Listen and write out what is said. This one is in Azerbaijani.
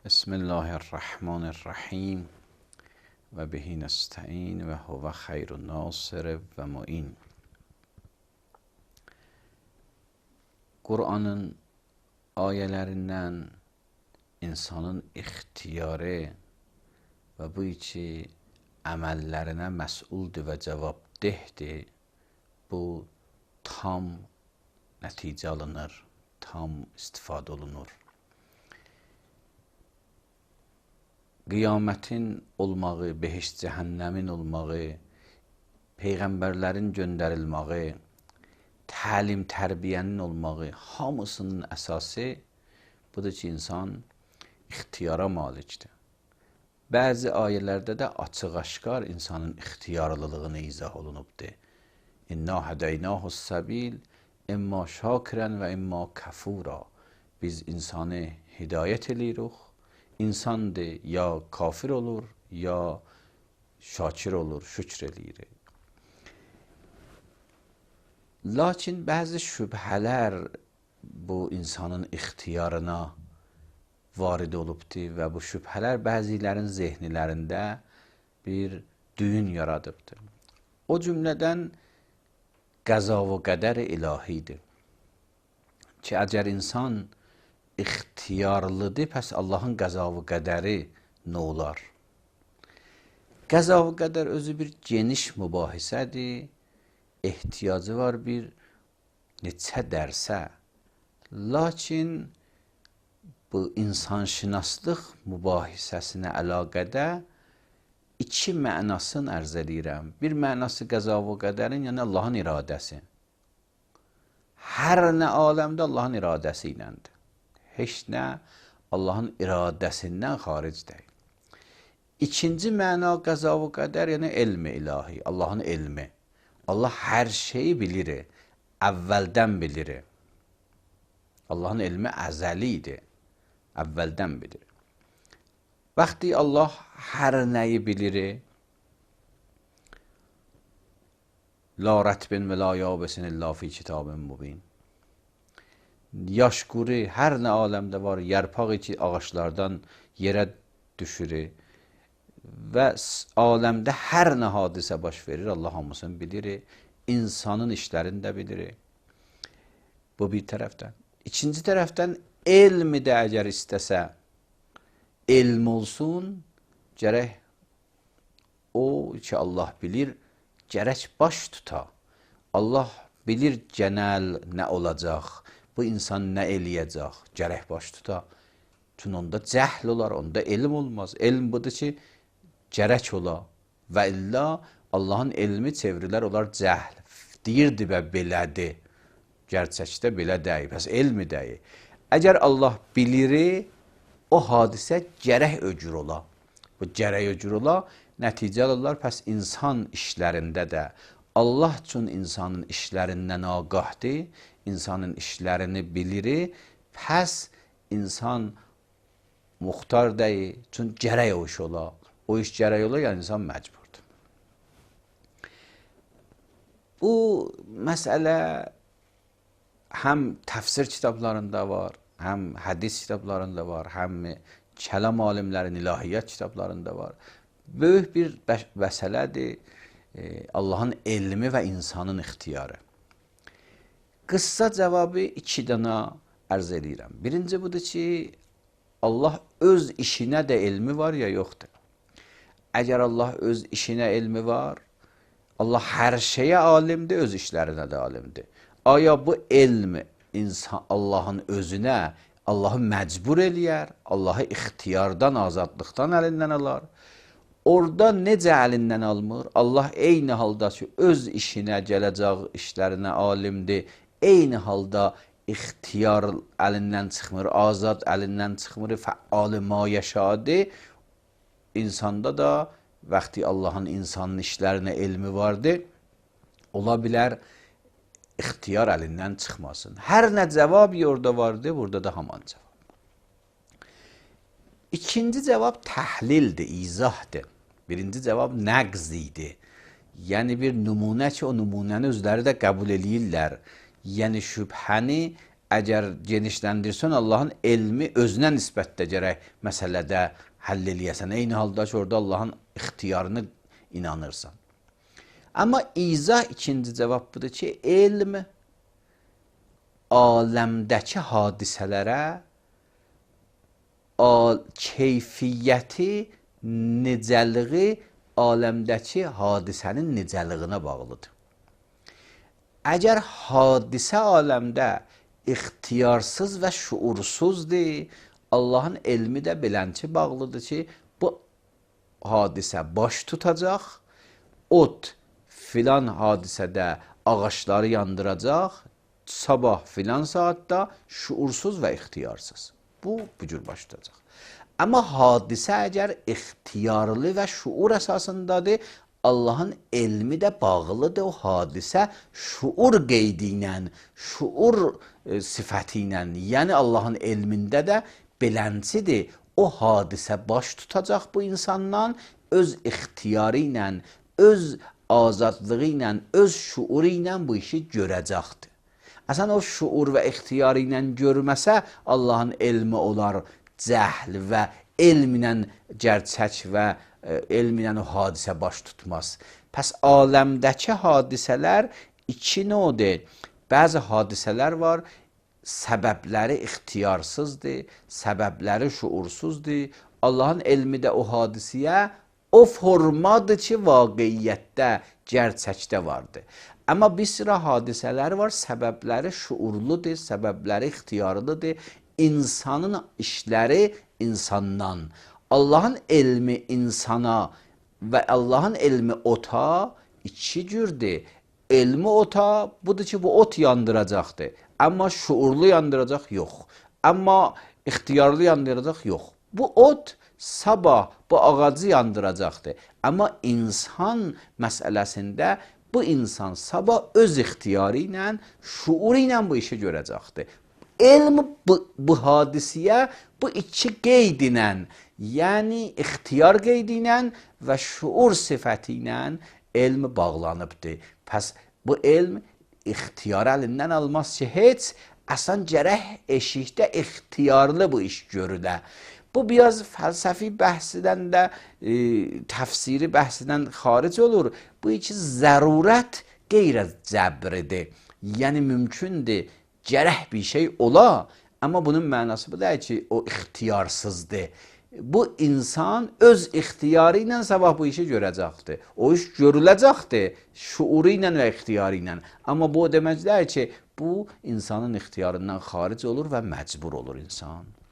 بسم الله الرحمن الرحیم ve bihi nesta'in ve huve hayrun nasir ve mu'in. Kur'an'ın ayelerinden insanın ihtiyarı ve bu içi amellerine mesuldü ve cevapdehdir. Bu tam netice alınır, tam istifade olunur. Qiyamətın olmağı, behişt cəhənnəmin olmağı, peyğəmbərlərin göndərilməyi, təlim tərbiyənin olmağı, hamısının əsası budur ki, insan ixtiyara malikdir. Bəzi ayələrdə də açıq-aşkar insanın ixtiyarlılığını izah olunubdur. İnna hədəynahus səbil, imma şakirən və imma kəfura. Biz insanı hidayət eləyirik. İnsandır, ya kafir olur, ya şakir olur, şükr eləyir. Lakin bəzi şübhələr bu insanın ixtiyarına varid olubdur və bu şübhələr bəzilərin zehnilərində bir düyün yaradıbdır. O cümlədən qəza və qədər ilahidir ki, əgər insan ixtiyarlıdır, pəs Allahın qəza və qədəri nə olar? Qəza və qədər özü bir geniş mübahisədir, ehtiyacı var bir neçə dərsə. Lakin bu insanşünaslıq mübahisəsinə əlaqədə iki mənasını ərz edirəm. Bir mənası qəza və qədərin, yəni Allahın iradəsi. Hər nə aləmdə Allahın iradəsi iləndir. Heç nə Allahın iradəsindən xaric deyil. İkinci məna qəza və qədər, yəni elmi ilahi, Allahın elmi. Allah hər şeyi bilir, əvvəldən bilir. Allahın elmi əzəlidir, əvvəldən bilir. Vaxtı Allah hər nəyi bilir, la rətbin və la yabesin illa fi kitabın mubin. Yaş quru hər nə aləmdə var, yarpağı ki ağaçlardan yerə düşür və aləmdə hər nə hadisə baş verir, Allah hamısını bilir, insanın işlərini də bilir. Bu bir tərəfdən. İkinci tərəfdən elmi də əgər istəsə, elm olsun, gərək o ki Allah bilir, gərək baş tuta. Allah bilir genel nə olacaq, bu insan nə eləyəcək, gərək baş tuta. Çünki onda cəhl olar, onda elm olmaz. Elm budur ki, gərək ola. Və illa Allahın elmi çevrilər olar cəhl. Deyirdi və belədir. Gerçəkdə belə deyil, pəs elmi deyil. Əgər Allah bilir, o hadisə gərək öcür ola. Bu gərək öcür ola, nəticə alırlar, pəs insan işlərində də Allah üçün insanın işlərindən ağahdır, insanın işlərini bilir, pəs insan muxtar deyil, çünki gərək o iş ola. O iş gərək ola, yəni insan məcburdur. Bu məsələ həm təfsir kitablarında var, həm hədis kitablarında var, həm kəlam alimlərin ilahiyyat kitablarında var. Böyük bir məsələdir Allahın elmi və insanın ixtiyarı. Qıssa cavabı iki dənə ərz edirəm. Birinci budur ki, Allah öz işinə də elmi var ya yoxdur. Əgər Allah öz işinə elmi var, Allah hər şeyə alimdir, öz işlərinə də alimdir. Aya bu elm Allahın özünə, Allahı məcbur eləyər, Allahı ixtiyardan, azadlıqdan əlindən alar. Orada necə əlindən almır? Allah eyni halda ki, öz işinə, gələcək işlərinə alimdir, eyni halda ixtiyar əlindən çıxmır, azad əlindən çıxmır, fəal ma yəşadır. İnsanda da vaxtı Allahın insanın işlərinə elmi vardır, ola bilər ixtiyar əlindən çıxmasın. Hər nə cavab orada vardır, burada da haman cavab. İkinci cavab təhlildir, izahdır. Birinci cavab nəqz idi. Yəni bir nümunə ki, o nümunəni özləri də qəbul eləyirlər. Yəni şübhəni əgər genişləndirsən, Allahın elmi özünə nisbətdə gərək məsələdə həll eləyəsən. Eyni halda ki, orada Allahın ixtiyarını inanırsan. Amma izah ikinci cavab budur ki, elm aləmdəki hadisələrə keyfiyyəti, necəliği aləmdəki hadisənin necəliyinə bağlıdır. Əgər hadisə aləmdə ixtiyarsız və şuursuzdur, Allahın elmi də belənçi bağlıdır ki, bu hadisə baş tutacaq, ot filan hadisədə ağaçları yandıracaq, sabah filan saatda şuursuz və ixtiyarsız. Bu cür baş tutacaq. Amma hadisə əgər ixtiyarlı və şuur əsasındadır, Allahın elmi də bağlıdır o hadisə şuur qeydi ilə, şuur sifəti ilə. Yəni Allahın elmində də belənçidir. O hadisə baş tutacaq bu insandan öz ixtiyarı ilə, öz azadlığı ilə, öz şuuru ilə bu işi görəcəkdir. Əsən o şuur və ixtiyarı ilə görməsə, Allahın elmi olar cəhl və elm ilə gerçək və elm ilə o hadisə baş tutmaz. Pəs aləmdəki hadisələr iki növdür. Bəzi hadisələr var, səbəbləri ixtiyarsızdır, səbəbləri şuursuzdur. Allahın elmi də o hadisiyə o formadır ki, vaqiyyətdə, gerçəkdə vardır. Amma bir sıra hadisələr var, səbəbləri şuurludur, səbəbləri ixtiyarlıdır. İnsanın işləri insandan. Allahın elmi insana və Allahın elmi ota iki cürdür. Elmi ota budur ki, bu ot yandıracaqdır. Amma şuurlu yandıracaq yox. Amma ixtiyarlı yandıracaq yox. Bu ot sabah bu ağacı yandıracaqdır. Amma insan məsələsində bu insan sabah öz ixtiyarı ilə, şuuru ilə bu işi görəcəkdir. Elm bu hadisiyə bu iki qeyd ilə, yəni ixtiyar qeydi ilə və şuur sifəti ilə elm bağlanıbdır. Pəs bu elm ixtiyar əlindən almaz ki, heç əsən gərək eşikdə ixtiyarlı bu iş görülə. Bu biraz fəlsəfi bəhsidən də, təfsiri bəhsidən xaric olur. Bu iki zərurət qeyrə cəbridir. Yəni mümkündür, gərək bir şey ola, amma bunun mənası bu deyil ki, o ixtiyarsızdır. Bu insan öz ixtiyarı ilə sabah bu işi görəcəkdir. O iş görüləcəkdir şuuru ilə və ixtiyarı ilə. Amma bu o demək deyil ki, bu insanın ixtiyarından xaric olur və məcbur olur insan.